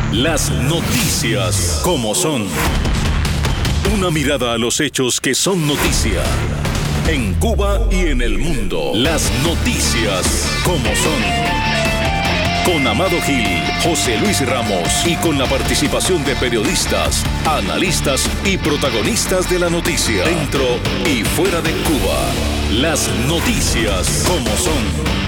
Las noticias como son. Una mirada a los hechos que son noticia. En Cuba y en el mundo. Las noticias como son. Con Amado Gil, José Luis Ramos y con la participación de periodistas, analistas y protagonistas de la noticia. Dentro y fuera de Cuba. Las noticias como son.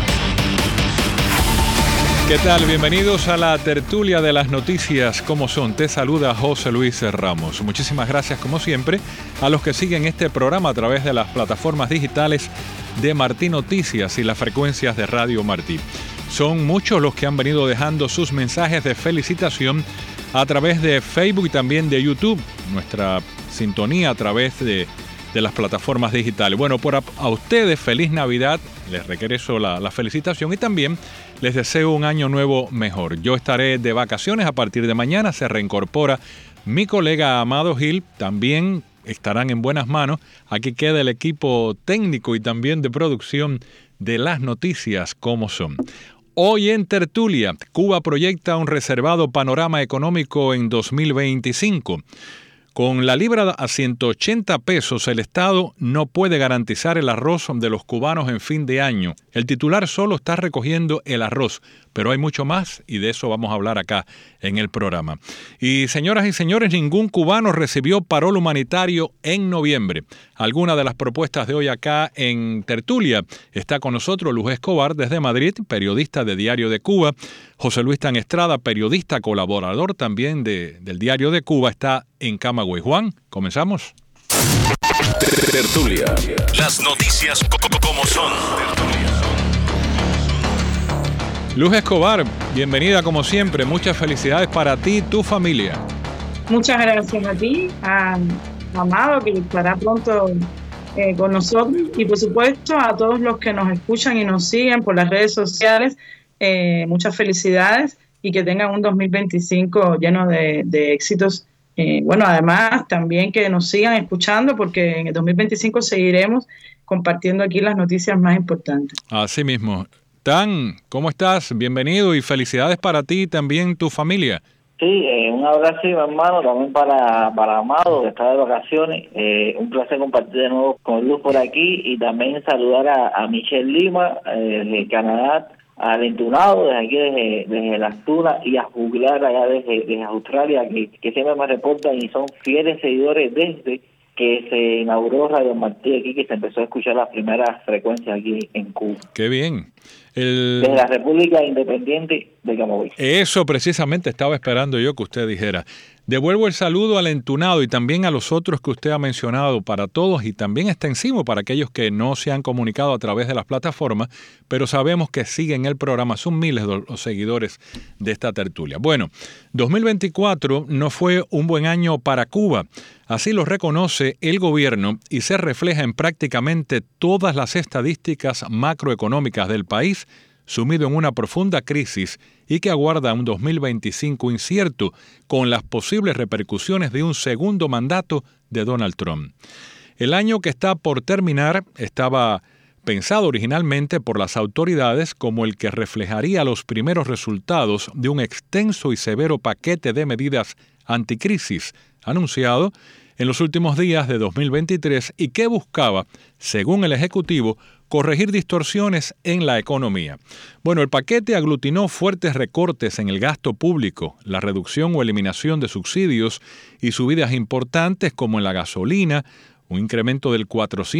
¿Qué tal? Bienvenidos a la tertulia de las noticias como son. Te saluda José Luis Ramos. Muchísimas gracias como siempre a los que siguen este programa a través de las plataformas digitales de Martí Noticias y las frecuencias de Radio Martí. Son muchos los que han venido dejando sus mensajes de felicitación a través de Facebook y también de YouTube. Nuestra sintonía a través de las plataformas digitales. Bueno, a ustedes feliz Navidad, les regreso la felicitación y también les deseo un año nuevo mejor. Yo estaré de vacaciones a partir de mañana, se reincorpora mi colega Amado Gil, también estarán en buenas manos. Aquí queda el equipo técnico y también de producción de las noticias como son. Hoy en tertulia, Cuba proyecta un reservado panorama económico en 2025. Con la libra a 180 pesos, el Estado no puede garantizar el arroz de los cubanos en fin de año. El titular solo está recogiendo el arroz, pero hay mucho más y de eso vamos a hablar acá en el programa. Y señoras y señores, ningún cubano recibió parol humanitario en noviembre. Alguna de las propuestas de hoy acá en tertulia. Está con nosotros Luz Escobar desde Madrid, periodista de Diario de Cuba. José Luis Tan Estrada, periodista colaborador también del Diario de Cuba, está en Camagüey. Juan, ¿comenzamos? Tertulia. Las noticias como son. Luz Escobar, bienvenida como siempre. Muchas felicidades para ti y tu familia. Muchas gracias a ti, a Amado, que estará pronto con nosotros, y por supuesto a todos los que nos escuchan y nos siguen por las redes sociales. Muchas felicidades y que tengan un 2025 lleno de éxitos. Bueno, además también que nos sigan escuchando porque en el 2025 seguiremos compartiendo aquí las noticias más importantes. Así mismo. Tan, ¿cómo estás? Bienvenido y felicidades para ti y también tu familia. Sí, un abrazo, hermano, también para Amado, que está de vacaciones. Un placer compartir de nuevo con Luz por aquí y también saludar a Michelle Lima, de Canadá, al Entunado, desde aquí, desde Las Tunas, y a Juglar allá desde Australia, que siempre me reportan y son fieles seguidores desde que se inauguró Radio Martí aquí, que se empezó a escuchar las primeras frecuencias aquí en Cuba. ¡Qué bien! Desde la República Independiente de Camagüey. Eso precisamente estaba esperando yo que usted dijera. Devuelvo el saludo al Entunado y también a los otros que usted ha mencionado para todos y también extensivo para aquellos que no se han comunicado a través de las plataformas, pero sabemos que siguen el programa. Son miles de los seguidores de esta tertulia. Bueno, 2024 no fue un buen año para Cuba. Así lo reconoce el gobierno y se refleja en prácticamente todas las estadísticas macroeconómicas del país, sumido en una profunda crisis y que aguarda un 2025 incierto con las posibles repercusiones de un segundo mandato de Donald Trump. El año que está por terminar estaba pensado originalmente por las autoridades como el que reflejaría los primeros resultados de un extenso y severo paquete de medidas anticrisis anunciado en los últimos días de 2023 y que buscaba, según el Ejecutivo, corregir distorsiones en la economía. Bueno, el paquete aglutinó fuertes recortes en el gasto público, la reducción o eliminación de subsidios y subidas importantes como en la gasolina, un incremento del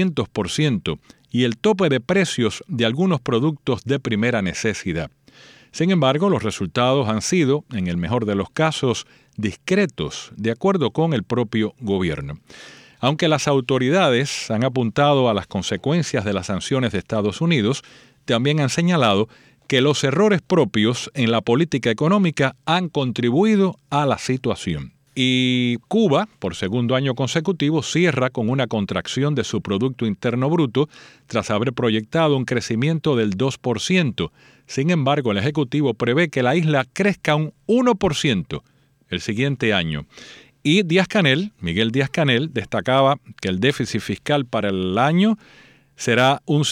400% y el tope de precios de algunos productos de primera necesidad. Sin embargo, los resultados han sido, en el mejor de los casos, discretos, de acuerdo con el propio gobierno. Aunque las autoridades han apuntado a las consecuencias de las sanciones de Estados Unidos, también han señalado que los errores propios en la política económica han contribuido a la situación. Y Cuba, por segundo año consecutivo, cierra con una contracción de su Producto Interno Bruto tras haber proyectado un crecimiento del 2%. Sin embargo, el Ejecutivo prevé que la isla crezca un 1% el siguiente año. Y Miguel Díaz-Canel, destacaba que el déficit fiscal para el año será un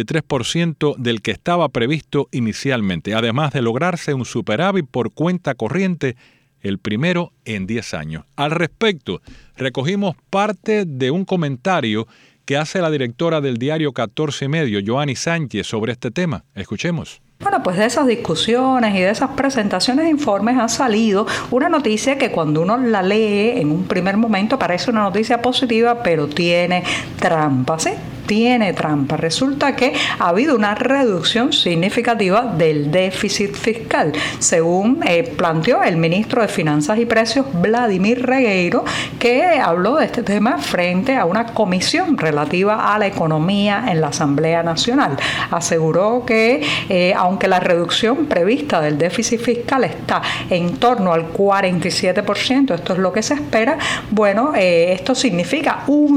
53% del que estaba previsto inicialmente, además de lograrse un superávit por cuenta corriente el primero en 10 años. Al respecto, recogimos parte de un comentario que hace la directora del diario 14 y Medio, Joanny Sánchez, sobre este tema. Escuchemos. Bueno, pues de esas discusiones y de esas presentaciones de informes ha salido una noticia que cuando uno la lee en un primer momento parece una noticia positiva, pero tiene trampa, ¿sí? Tiene trampa. Resulta que ha habido una reducción significativa del déficit fiscal, según planteó el ministro de Finanzas y Precios, Vladimir Regueiro, que habló de este tema frente a una comisión relativa a la economía en la Asamblea Nacional. Aseguró que aunque la reducción prevista del déficit fiscal está en torno al 47%, esto es lo que se espera, bueno, esto significa un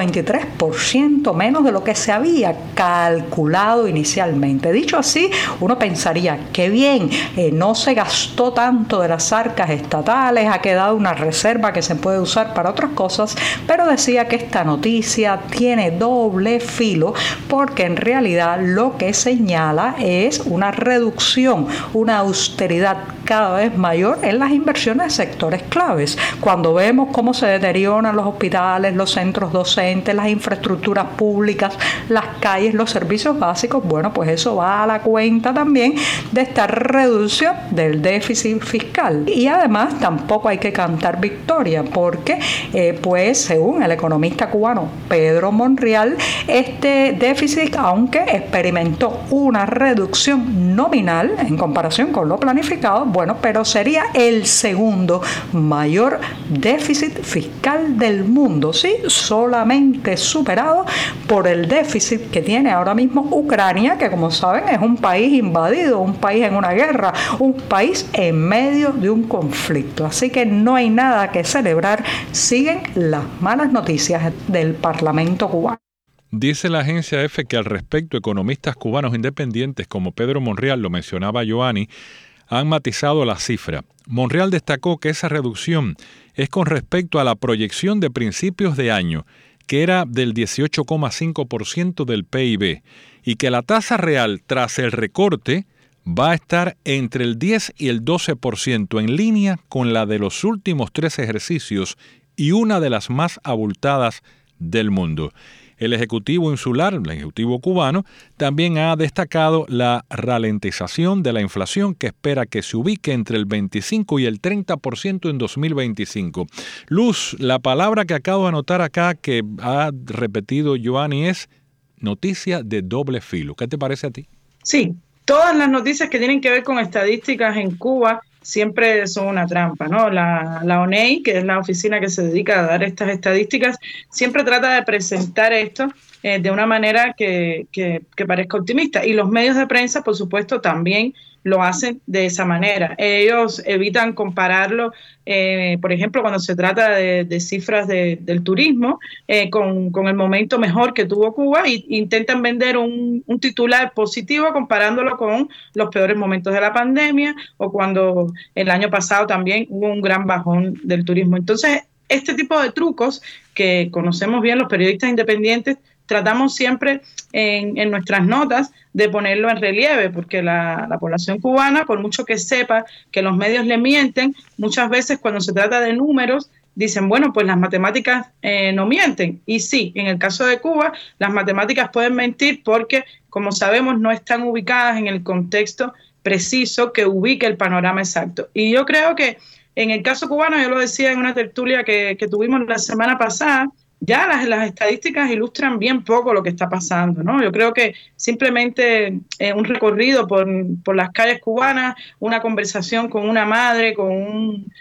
53% menos de lo que se había calculado inicialmente. Dicho así, uno pensaría que bien, no se gastó tanto de las arcas estatales, ha quedado una reserva que se puede usar para otras cosas, pero decía que esta noticia tiene doble filo porque en realidad lo que señala es una reducción, una austeridad cada vez mayor en las inversiones de sectores claves. Cuando vemos cómo se deterioran los hospitales, los centros docentes, las infraestructuras públicas, las calles, los servicios básicos, bueno, pues eso va a la cuenta también de esta reducción del déficit fiscal. Y además tampoco hay que cantar victoria porque, pues según el economista cubano Pedro Monreal, este déficit, aunque experimentó una reducción nominal en comparación con lo planificado, bueno, pero sería el segundo mayor déficit fiscal del mundo, ¿sí? Solamente superado por el déficit que tiene ahora mismo Ucrania, que como saben es un país invadido, un país en una guerra, un país en medio de un conflicto. Así que no hay nada que celebrar, siguen las malas noticias del Parlamento cubano. Dice la agencia EFE que al respecto economistas cubanos independientes como Pedro Monreal, lo mencionaba Joanny, han matizado la cifra. Monreal destacó que esa reducción es con respecto a la proyección de principios de año, que era del 18,5% del PIB, y que la tasa real tras el recorte va a estar entre el 10 y el 12%, en línea con la de los últimos 3 ejercicios y una de las más abultadas del mundo. El Ejecutivo Insular, el Ejecutivo cubano, también ha destacado la ralentización de la inflación que espera que se ubique entre el 25 y el 30% en 2025. Luz, la palabra que acabo de anotar acá que ha repetido Joanny es noticia de doble filo. ¿Qué te parece a ti? Sí, todas las noticias que tienen que ver con estadísticas en Cuba siempre son una trampa, ¿no? La ONEI, que es la oficina que se dedica a dar estas estadísticas, siempre trata de presentar esto de una manera que parezca optimista. Y los medios de prensa, por supuesto, también lo hacen de esa manera. Ellos evitan compararlo, por ejemplo, cuando se trata de cifras del turismo, con el momento mejor que tuvo Cuba, e intentan vender un titular positivo comparándolo con los peores momentos de la pandemia o cuando el año pasado también hubo un gran bajón del turismo. Entonces, este tipo de trucos que conocemos bien los periodistas independientes, tratamos siempre en nuestras notas de ponerlo en relieve, porque la población cubana, por mucho que sepa que los medios le mienten, muchas veces cuando se trata de números, dicen, bueno, pues las matemáticas no mienten. Y sí, en el caso de Cuba, las matemáticas pueden mentir porque, como sabemos, no están ubicadas en el contexto preciso que ubique el panorama exacto. Y yo creo que en el caso cubano, yo lo decía en una tertulia que tuvimos la semana pasada, ya las estadísticas ilustran bien poco lo que está pasando, ¿no? Yo creo que simplemente un recorrido por las calles cubanas, una conversación con una madre, con un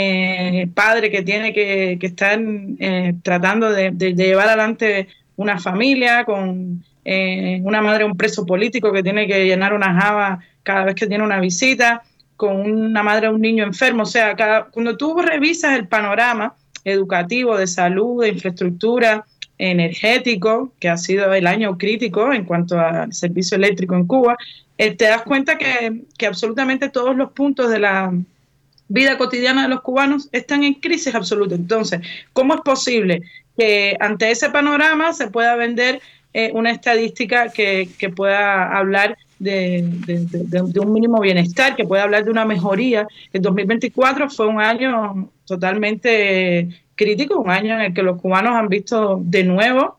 padre que tiene que estar tratando de llevar adelante una familia, con una madre, un preso político que tiene que llenar una java cada vez que tiene una visita, con una madre, un niño enfermo. O sea, cuando tú revisas el panorama educativo, de salud, de infraestructura, energético, que ha sido el año crítico en cuanto al servicio eléctrico en Cuba, te das cuenta que absolutamente todos los puntos de la vida cotidiana de los cubanos están en crisis absoluta. Entonces, ¿cómo es posible que ante ese panorama se pueda vender una estadística que pueda hablar de un mínimo bienestar, que puede hablar de una mejoría. El 2024 fue un año totalmente crítico, un año en el que los cubanos han visto de nuevo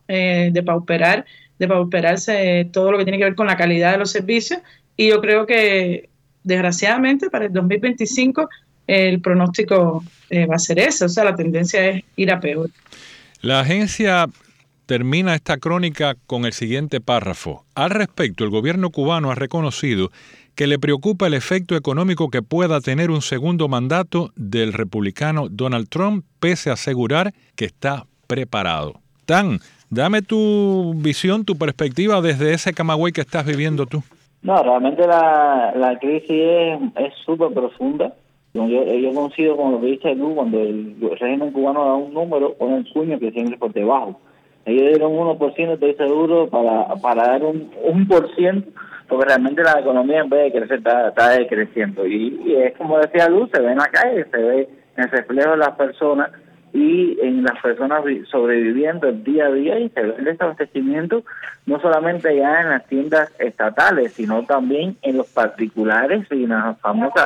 depauperarse todo lo que tiene que ver con la calidad de los servicios, y yo creo que desgraciadamente para el 2025 el pronóstico va a ser ese, o sea, la tendencia es ir a peor. La agencia termina esta crónica con el siguiente párrafo. Al respecto, el gobierno cubano ha reconocido que le preocupa el efecto económico que pueda tener un segundo mandato del republicano Donald Trump, pese a asegurar que está preparado. Tan, dame tu visión, tu perspectiva desde ese Camagüey que estás viviendo tú. No, realmente la crisis es súper profunda. Yo coincido con lo que dice tú, cuando el régimen cubano da un número, pone el puño que siempre es por debajo. Ellos dieron 1%, estoy seguro, para dar un 1%, porque realmente la economía en vez de crecer está decreciendo. Y es como decía Luz, se ve en la calle, se ve en el reflejo de las personas y en las personas sobreviviendo el día a día, y se ve el desabastecimiento no solamente ya en las tiendas estatales, sino también en los particulares y en las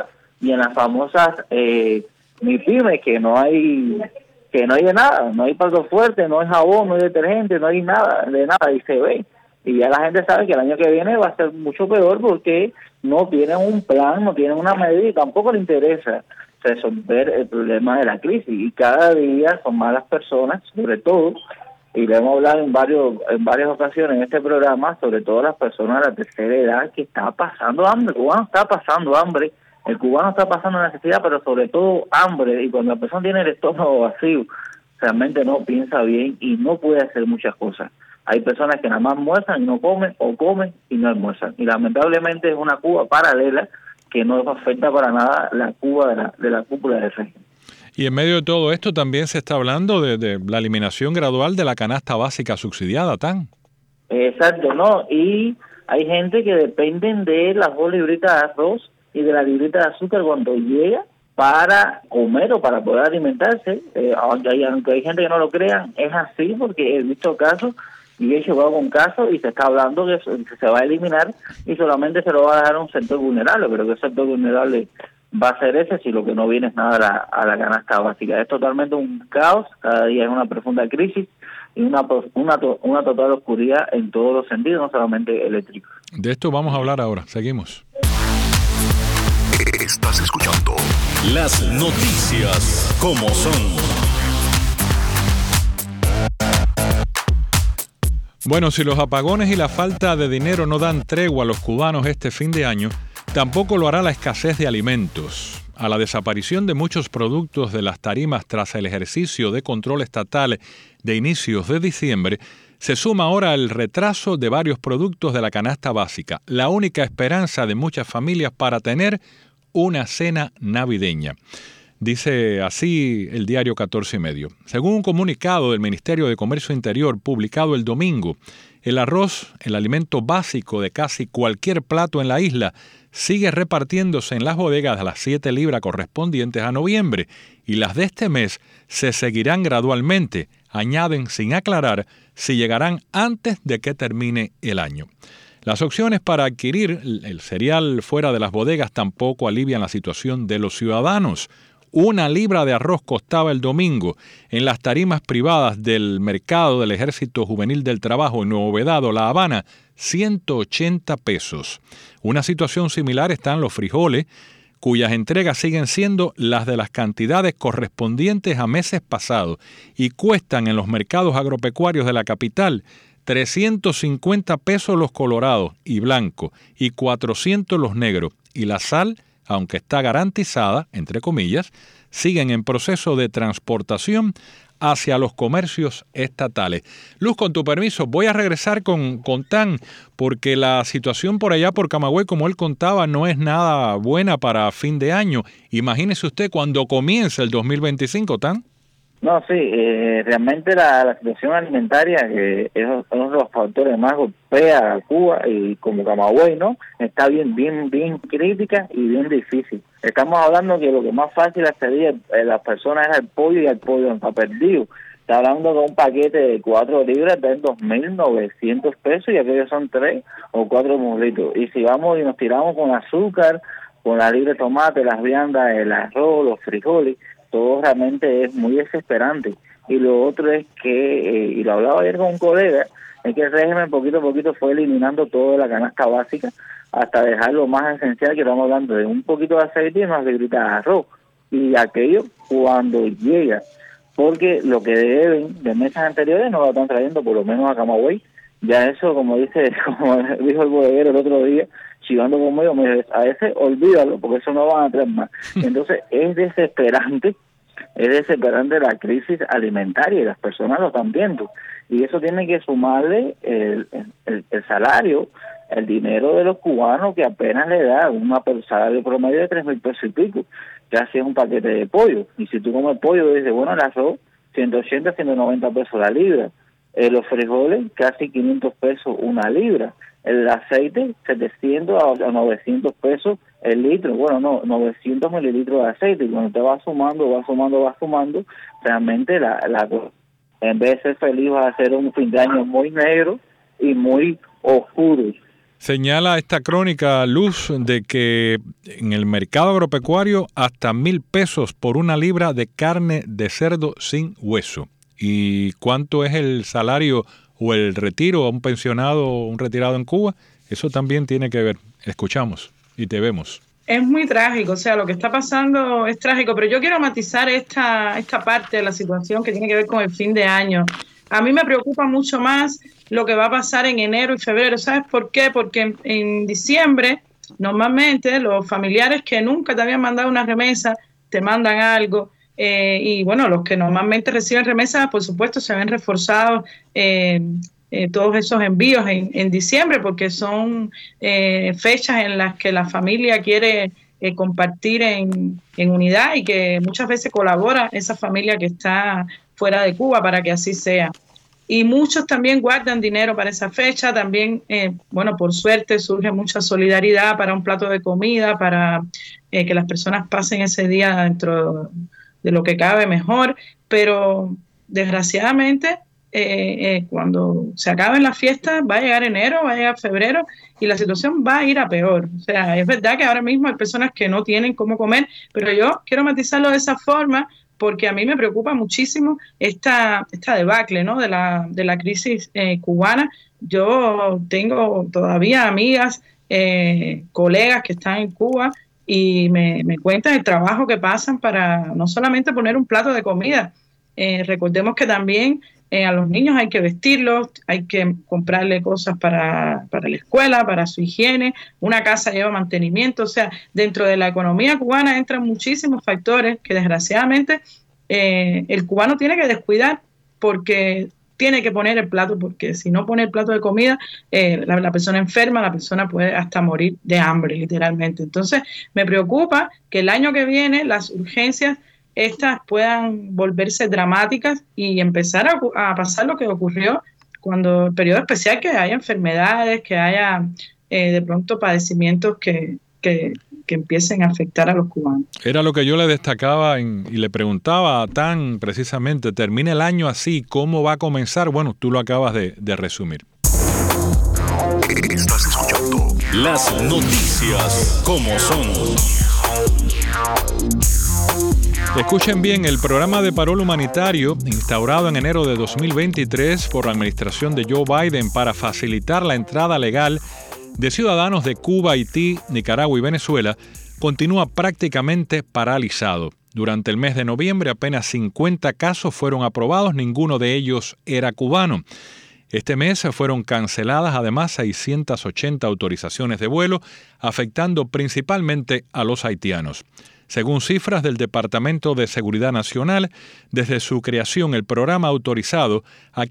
famosas MIPYMES, que no hay de nada, no hay plato fuerte, no hay jabón, no hay detergente, no hay nada, y se ve. Y ya la gente sabe que el año que viene va a ser mucho peor, porque no tienen un plan, no tienen una medida, y tampoco les interesa resolver el problema de la crisis. Y cada día son más las personas, sobre todo, y le hemos hablado en varias ocasiones en este programa, sobre todo las personas de la tercera edad, que está pasando hambre. El cubano está pasando hambre, el cubano está pasando necesidad, pero sobre todo hambre. Y cuando la persona tiene el estómago vacío, realmente no piensa bien y no puede hacer muchas cosas. Hay personas que nada más almuerzan y no comen, o comen y no almuerzan. Y lamentablemente es una Cuba paralela que no afecta para nada la Cuba de la cúpula del régimen. Y en medio de todo esto también se está hablando de la eliminación gradual de la canasta básica subsidiada, Tan. Exacto, ¿no? Y hay gente que dependen de las 2 libritas de arroz y de la librita de azúcar cuando llega para comer o para poder alimentarse. Aunque hay gente que no lo crea, es así, porque he visto casos y he llevado con casos y se está hablando que se va a eliminar y solamente se lo va a dejar a un sector vulnerable, pero que el sector vulnerable va a ser ese si lo que no viene es nada a la canasta básica. Es totalmente un caos, cada día es una profunda crisis y una total oscuridad en todos los sentidos, no solamente eléctrico. De esto vamos a hablar ahora, seguimos. Estás escuchando las noticias como son. Bueno, si los apagones y la falta de dinero no dan tregua a los cubanos este fin de año, tampoco lo hará la escasez de alimentos. A la desaparición de muchos productos de las tarimas tras el ejercicio de control estatal de inicios de diciembre, se suma ahora el retraso de varios productos de la canasta básica, la única esperanza de muchas familias para tener una cena navideña. Dice así el diario 14 y medio. Según un comunicado del Ministerio de Comercio Interior publicado el domingo, el arroz, el alimento básico de casi cualquier plato en la isla, sigue repartiéndose en las bodegas a las 7 libras correspondientes a noviembre, y las de este mes se seguirán gradualmente, añaden sin aclarar si llegarán antes de que termine el año. Las opciones para adquirir el cereal fuera de las bodegas tampoco alivian la situación de los ciudadanos. 1 libra de arroz costaba el domingo en las tarimas privadas del mercado del Ejército Juvenil del Trabajo en Nuevo Vedado, La Habana, 180 pesos. Una situación similar está en los frijoles, cuyas entregas siguen siendo las de las cantidades correspondientes a meses pasados y cuestan en los mercados agropecuarios de la capital 350 pesos los colorados y blancos y 400 los negros. Y la sal, aunque está garantizada, entre comillas, siguen en proceso de transportación hacia los comercios estatales. Luz, con tu permiso, voy a regresar con Tan, porque la situación por allá por Camagüey, como él contaba, no es nada buena para fin de año. Imagínese usted cuando comience el 2025, Tan. No, sí, realmente la situación alimentaria, que es uno de los factores más golpea a Cuba y como Camagüey, ¿no? Está bien crítica y bien difícil. Estamos hablando que lo que más fácil accedía a las personas era el pollo, y el pollo está perdido. está hablando que un paquete de 4 libras está en 2.900 pesos y aquellos son 3 o 4 muslitos. Y si vamos y nos tiramos con azúcar, con la libra de tomate, las viandas, el arroz, los frijoles, todo realmente es muy desesperante. Y lo otro es que, y lo hablaba ayer con un colega, es que el régimen poquito a poquito fue eliminando toda la canasta básica hasta dejar lo más esencial, que estamos hablando de un poquito de aceite y unas libritas de arroz. Y aquello cuando llega, porque lo que deben de meses anteriores no lo están trayendo, por lo menos a Camagüey. Ya eso, como dijo el bodeguero el otro día, chivando conmigo, me dice, a ese olvídalo, porque eso no van a traer más. Entonces es desesperante la crisis alimentaria, y las personas lo están viendo. Y eso tiene que sumarle el salario, el dinero de los cubanos, que apenas le da un salario promedio de 3,000 pesos y pico. Casi es un paquete de pollo. Y si tú comes pollo, dices, bueno, el arroz, 180, 190 pesos la libra. Los frijoles, casi 500 pesos una libra. El aceite, 700 a 900 pesos el litro. Bueno, no, 900 mililitros de aceite. Y cuando te va sumando, realmente en vez de ser feliz, va a ser un fin de año muy negro y muy oscuro. Señala esta crónica, Luz, de que en el mercado agropecuario hasta 1,000 pesos por una libra de carne de cerdo sin hueso. ¿Y cuánto es el salario o el retiro a un pensionado o un retirado en Cuba? Eso también tiene que ver. Escuchamos y te vemos. Es muy trágico, o sea, lo que está pasando es trágico, pero yo quiero matizar esta parte de la situación que tiene que ver con el fin de año. A mí me preocupa mucho más lo que va a pasar en enero y febrero. ¿Sabes por qué? Porque en diciembre, normalmente, los familiares que nunca te habían mandado una remesa, te mandan algo. Y bueno, los que normalmente reciben remesas, por supuesto, se ven reforzados todos esos envíos en diciembre, porque son fechas en las que la familia quiere compartir en unidad, y que muchas veces colabora esa familia que está fuera de Cuba para que así sea. Y muchos también guardan dinero para esa fecha. También, bueno, por suerte surge mucha solidaridad para un plato de comida, para que las personas pasen ese día dentro de lo que cabe mejor. Pero desgraciadamente, cuando se acaben las fiestas, va a llegar enero, va a llegar febrero, y la situación va a ir a peor. O sea, es verdad que ahora mismo hay personas que no tienen cómo comer, pero yo quiero matizarlo de esa forma, porque a mí me preocupa muchísimo esta debacle, ¿no?, de la crisis cubana. Yo tengo todavía amigas, colegas que están en Cuba, y me cuentan el trabajo que pasan para no solamente poner un plato de comida. Recordemos que también a los niños hay que vestirlos, hay que comprarle cosas para la escuela, para su higiene, una casa lleva mantenimiento. O sea, dentro de la economía cubana entran muchísimos factores que desgraciadamente el cubano tiene que descuidar, porque tiene que poner el plato, porque si no pone el plato de comida, la persona enferma, la persona puede hasta morir de hambre, literalmente. Entonces, me preocupa que el año que viene las urgencias estas puedan volverse dramáticas y empezar a pasar lo que ocurrió cuando el periodo especial, que haya enfermedades, que haya de pronto padecimientos que empiecen a afectar a los cubanos. Era lo que yo le destacaba y le preguntaba a Tan precisamente, termina el año así, ¿cómo va a comenzar? Bueno, tú lo acabas de resumir. Estás escuchando las noticias como son. Escuchen bien, el programa de parol humanitario instaurado en enero de 2023 por la administración de Joe Biden para facilitar la entrada legal de ciudadanos de Cuba, Haití, Nicaragua y Venezuela continúa prácticamente paralizado. Durante el mes de noviembre apenas 50 casos fueron aprobados, ninguno de ellos era cubano. Este mes fueron canceladas además 680 autorizaciones de vuelo, afectando principalmente a los haitianos. Según cifras del Departamento de Seguridad Nacional, desde su creación el programa ha autorizado a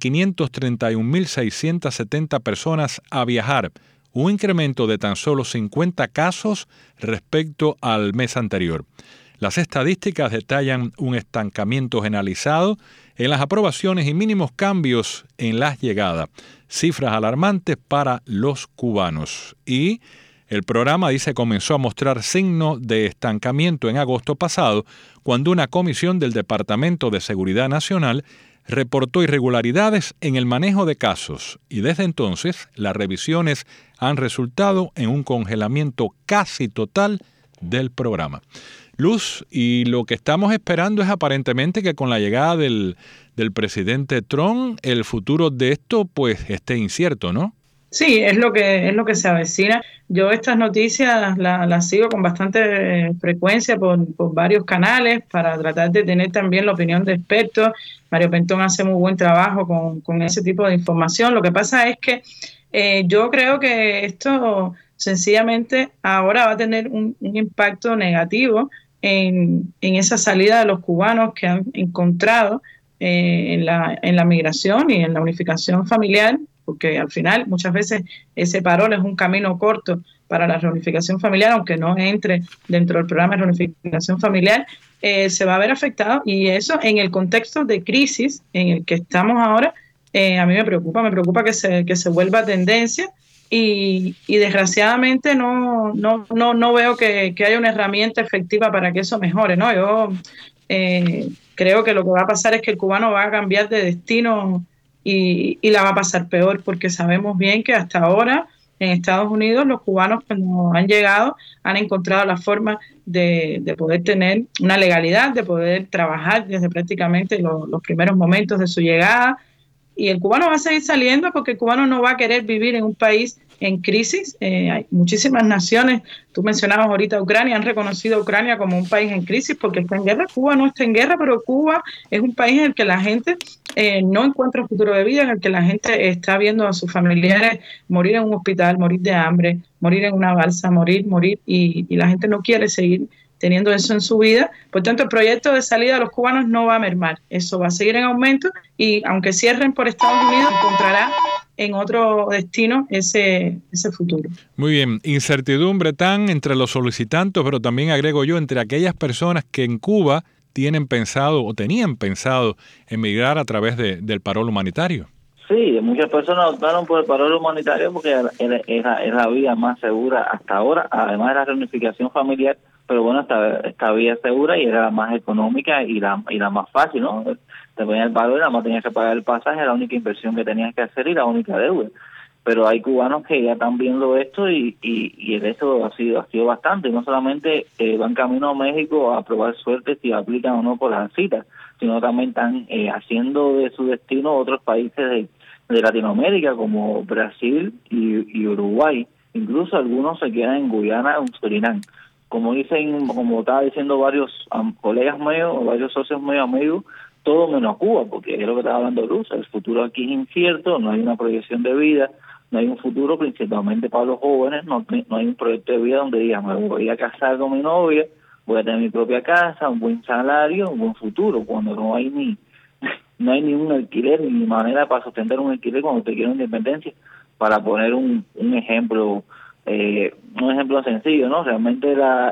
531.670 personas a viajar, un incremento de tan solo 50 casos respecto al mes anterior. Las estadísticas detallan un estancamiento generalizado en las aprobaciones y mínimos cambios en las llegadas, cifras alarmantes para los cubanos. Y el programa, dice, comenzó a mostrar signos de estancamiento en agosto pasado, cuando una comisión del Departamento de Seguridad Nacional reportó irregularidades en el manejo de casos y desde entonces las revisiones han resultado en un congelamiento casi total del programa. Luz, y lo que estamos esperando es aparentemente que con la llegada del presidente Trump, el futuro de esto pues esté incierto, ¿no? Sí, es lo que se avecina. Yo estas noticias las sigo con bastante frecuencia por varios canales para tratar de tener también la opinión de expertos. Mario Pentón hace muy buen trabajo con ese tipo de información. Lo que pasa es que yo creo que esto sencillamente ahora va a tener un impacto negativo en esa salida de los cubanos que han encontrado en la migración y en la unificación familiar, porque al final muchas veces ese parol es un camino corto para la reunificación familiar, aunque no entre dentro del programa de reunificación familiar, se va a ver afectado, y eso en el contexto de crisis en el que estamos ahora, a mí me preocupa que se vuelva tendencia, y desgraciadamente no veo que haya una herramienta efectiva para que eso mejore, ¿no? Yo creo que lo que va a pasar es que el cubano va a cambiar de destino y la va a pasar peor, porque sabemos bien que hasta ahora en Estados Unidos los cubanos cuando han llegado han encontrado la forma de poder tener una legalidad, de poder trabajar desde prácticamente los primeros momentos de su llegada, y el cubano va a seguir saliendo porque el cubano no va a querer vivir en un país en crisis. Hay muchísimas naciones, tú mencionabas ahorita Ucrania, han reconocido a Ucrania como un país en crisis porque está en guerra. Cuba no está en guerra, pero Cuba es un país en el que la gente no encuentra un futuro de vida, en el que la gente está viendo a sus familiares morir en un hospital, morir de hambre, morir en una balsa, morir, y la gente no quiere seguir teniendo eso en su vida. Por tanto, el proyecto de salida de los cubanos no va a mermar, eso va a seguir en aumento, y aunque cierren por Estados Unidos, encontrará en otro destino ese futuro. Muy bien, incertidumbre tan entre los solicitantes, pero también agrego yo, entre aquellas personas que en Cuba tienen pensado o tenían pensado emigrar a través del parol humanitario. Sí, muchas personas optaron por el parol humanitario porque es la vía más segura hasta ahora, además de la reunificación familiar, pero bueno, esta vía segura y era la más económica y la más fácil, ¿no? Te ponías el parol y nada más tenías que pagar el pasaje, la única inversión que tenías que hacer y la única deuda. Pero hay cubanos que ya están viendo esto y el hecho ha sido bastante. No solamente van camino a México a probar suerte si aplican o no por las citas, sino también están haciendo de su destino otros países de Latinoamérica como Brasil y Uruguay. Incluso algunos se quedan en Guyana o en Surinam. Como estaba diciendo varios colegas míos, varios socios míos amigos, todo menos Cuba, porque es lo que estaba hablando Luz. El futuro aquí es incierto, no hay una proyección de vida, no hay un futuro principalmente para los jóvenes, no hay un proyecto de vida donde digan, me voy a casar con mi novia, voy a tener mi propia casa, un buen salario, un buen futuro, cuando no hay ni un alquiler, ni manera para sustentar un alquiler cuando te quiere independencia. Para poner un ejemplo sencillo, ¿no? Realmente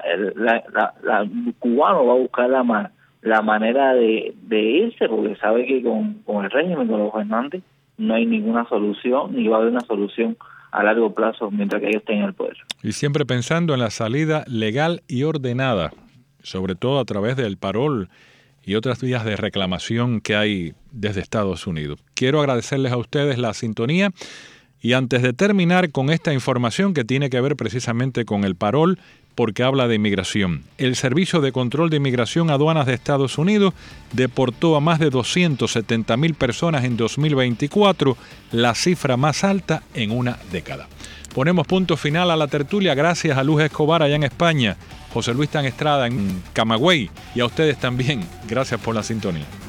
el cubano va a buscar la manera de irse, porque sabe que con el régimen, con los gobernantes, no hay ninguna solución, ni va a haber una solución a largo plazo mientras que ellos tengan el poder. Y siempre pensando en la salida legal y ordenada, sobre todo a través del parol y otras vías de reclamación que hay desde Estados Unidos. Quiero agradecerles a ustedes la sintonía, y antes de terminar con esta información que tiene que ver precisamente con el parol, porque habla de inmigración. El Servicio de Control de Inmigración Aduanas de Estados Unidos deportó a más de 270,000 personas en 2024, la cifra más alta en una década. Ponemos punto final a la tertulia gracias a Luz Escobar allá en España, José Luis Tan Estrada en Camagüey, y a ustedes también. Gracias por la sintonía.